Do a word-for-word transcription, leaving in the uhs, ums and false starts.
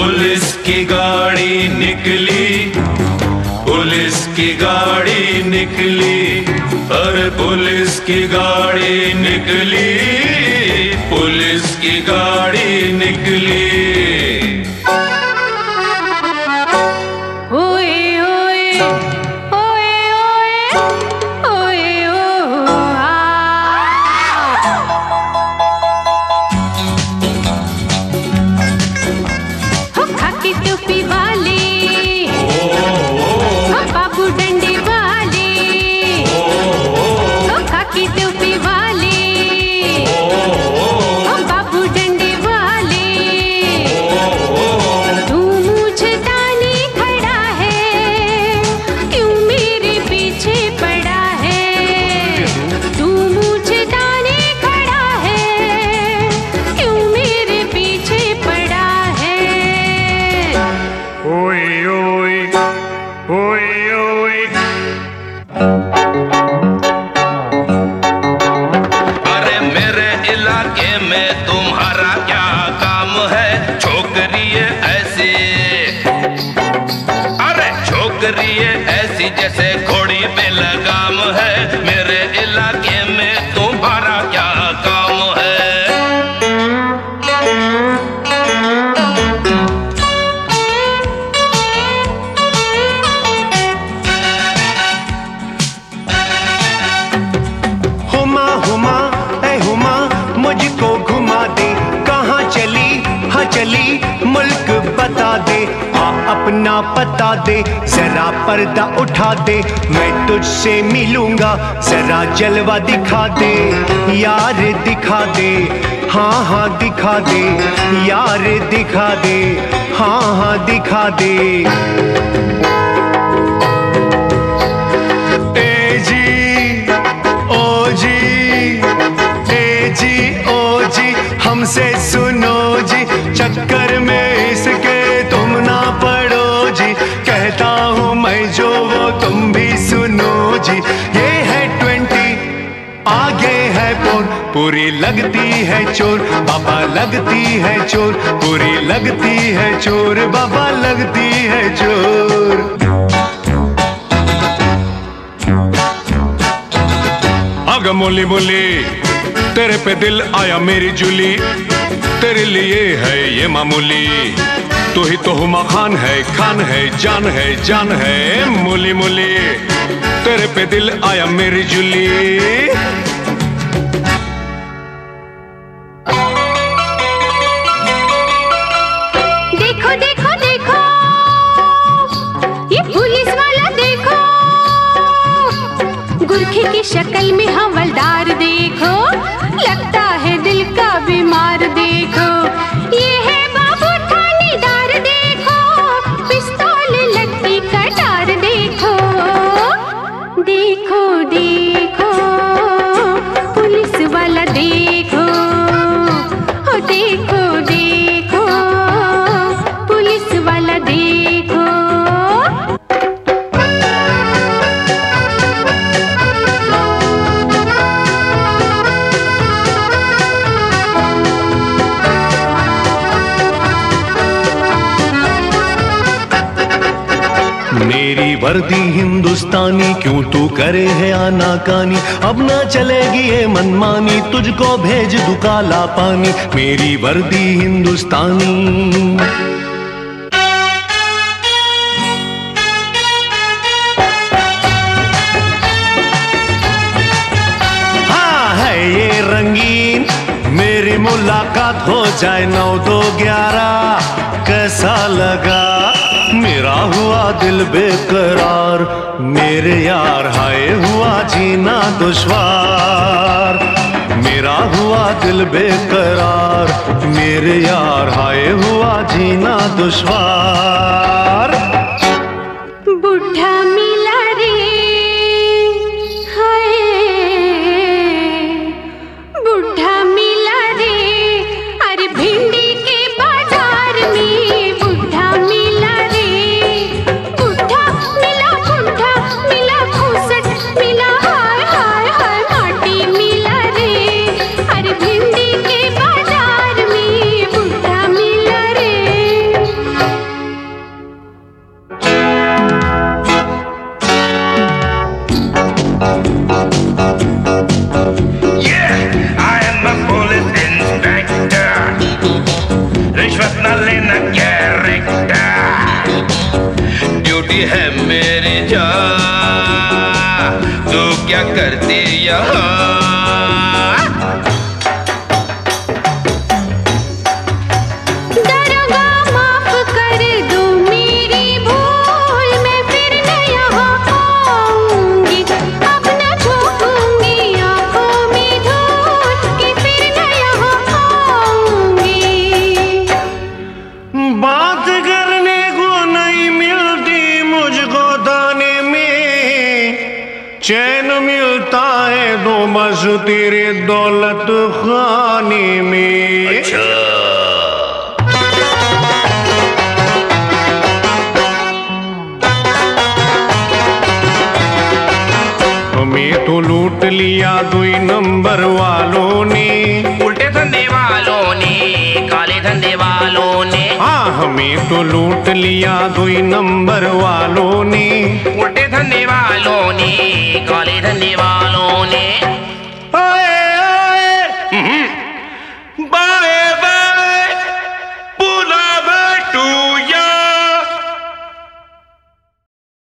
Police की गाड़ी निकली, पुलिस की गाड़ी निकली, अरे पुलिस की गाड़ी निकली, पुलिस की गाड़ी निकली। ऐसी जैसे घोड़ी पे लगाम है, मेरे इलाके में तुम्हारा क्या काम है? हुमा हुमा ए हुमा मुझको घुमा दे, कहाँ चली हाँ चली मुल्क बता दे, अपना पता दे, जरा पर्दा उठा दे, मैं तुझसे मिलूंगा, जरा जलवा दिखा दे, यार दिखा दे, हाँ हाँ दिखा दे, यार दिखा दे, हाँ हाँ दिखा दे। ए जी ओ जी, ए जी ओ जी, हमसे सुनो जी, चक्कर में इसके तुम ना पड़ो जी, कहता हूँ मैं जो वो तुम भी सुनो जी। ये है ट्वेंटी आगे है फोर, पूरी लगती है चोर, बाबा लगती है चोर, पूरी लगती है चोर, बाबा लगती है चोर। आगा मोली मोली तेरे पे दिल आया मेरी जूली, तेरे लिए है ये मामूली, तू ही तो हुमा खान है, खान है, जान है, जान है, मूली मूली तेरे पे दिल आया मेरी जूली। देखो देखो देखो ये पुलिस वाला देखो, गुरखे की शक्ल में हवलदार देखो, लगता है दिल का बीमार देखो, ये है बाबू थानेदार देखो, पिस्तौल लट्टी कटार देखो, देखो देखो पुलिस वाला देखो, हो देखो देखो पुलिस वाला देखो। मेरी वर्दी हिंदुस्तानी, क्यों तू करे है आनाकानी, अब ना चलेगी ये मनमानी, तुझको भेज दूं काला पानी, मेरी वर्दी हिंदुस्तानी। हाँ है ये रंगीन, मेरी मुलाकात हो जाए नौ दो ग्यारह, कैसा लगा मेरा हुआ दिल बेकरार, मेरे यार हाय हुआ जीना दुश्वार, मेरा हुआ दिल बेकरार, मेरे यार हाय हुआ जीना दुश्वार। बुढ़ा मिला रे हाय, बुढ़ा मिला रे, अरे भिंडी के बाजार में बुढ़ा मिला रे, बुढ़ा मिला बुढ़ा मिला फुसट मिला, हाय हाय हाय माटी मिला रे, अरे भिंडी के बाजार में बुढ़ा मिला रे। तेरे दौलत खाने में। अच्छा। हमें तो लूट लिया दुई नंबर वालों ने, उल्टे धंधे वालों ने, काले धंधे वालों ने। हाँ हमें तो लूट लिया दुई नंबर वालों ने, उल्टे धंधे वालों ने, काले धंधे वालों